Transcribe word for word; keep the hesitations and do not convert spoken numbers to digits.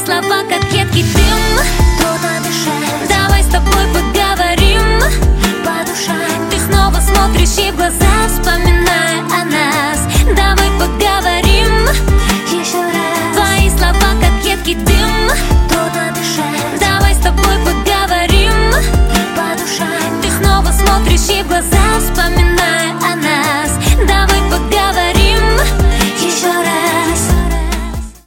слова, как едкий дым. Трудно дышать, Давай с тобой поговорим по душам. Ты снова смотришь ей в глаза, вспоминая о нас. Давай поговорим Еще раз, Твои слова, как едкий дым. трудно дышать, Давай с тобой поговорим по душам. Ты снова смотришь ей в глаза, вспоминая